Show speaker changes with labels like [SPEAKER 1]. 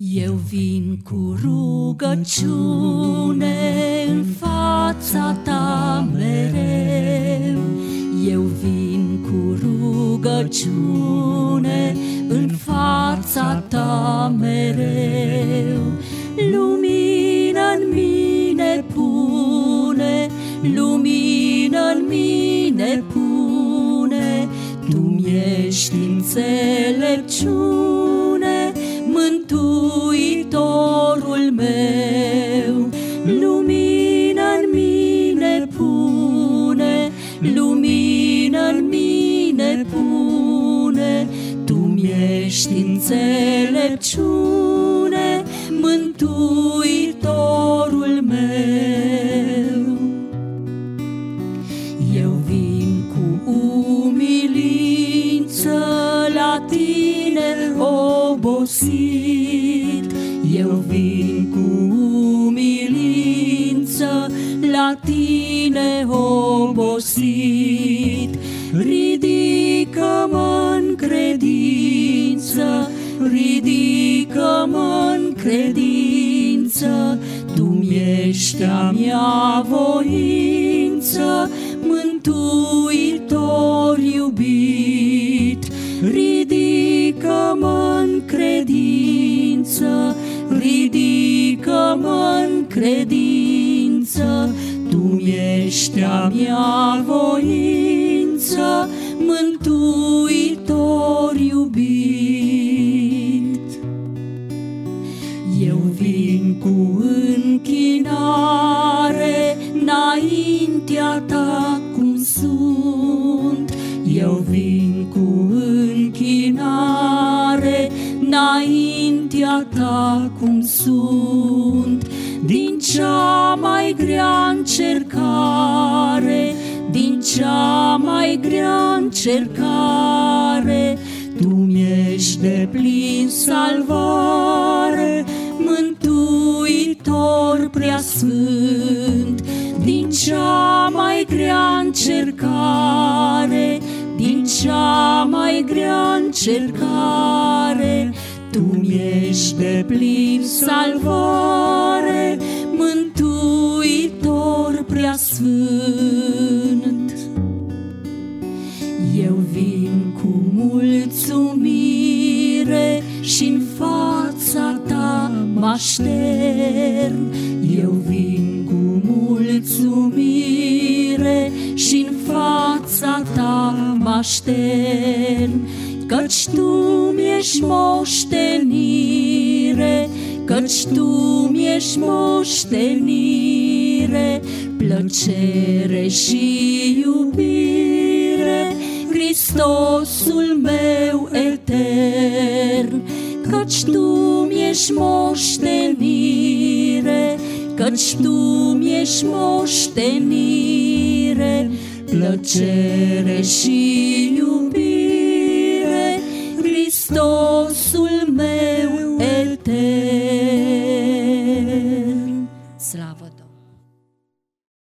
[SPEAKER 1] Eu vin cu rugăciune în fața ta mereu. Eu vin cu rugăciune în fața ta mereu. Lumină-n mine pune, lumină-n mine pune, Tu-mi ești înțelepciune, Mântuitorul meu. Lumină-n mine pune, lumină-n mine pune, Tu-mi ești înțelepciune, Mântuitorul meu. Eu vin cu umilință la Tine obosit, eu vin cu umilință la Tine obosit. Ridică-mă-n credință, ridică-mă-n credință, Tu-mi ești a mea voință, Mântuitor iubit. Ridică-mă-n credință, ridică-mă-n credință, Tu-mi ești a mea voință, Mântuitor iubit. Eu vin cu închinare înaintea Ta cum sunt, eu vin cu închinare înaintea Ta cum sunt. Din cea mai grea încercare, din cea mai grea încercare, Tu-mi ești deplin salvare, Mântuitor preasfânt. Din cea mai grea încercare, din cea mai grea încercare, Tu-mi ești deplin salvare, Mântuitor preasfânt. Eu vin cu mulțumire și-n fața Ta mă-aștern. Eu vin cu mulțumire și-n fața Ta mă-aștern. Căci Tu-mi ești moștenire, căci Tu-mi ești moștenire, plăcere și iubire, Hristosul meu etern. Căci Tu-mi ești moștenire, căci Tu-mi ești moștenire, plăcere și iubire, Hristosul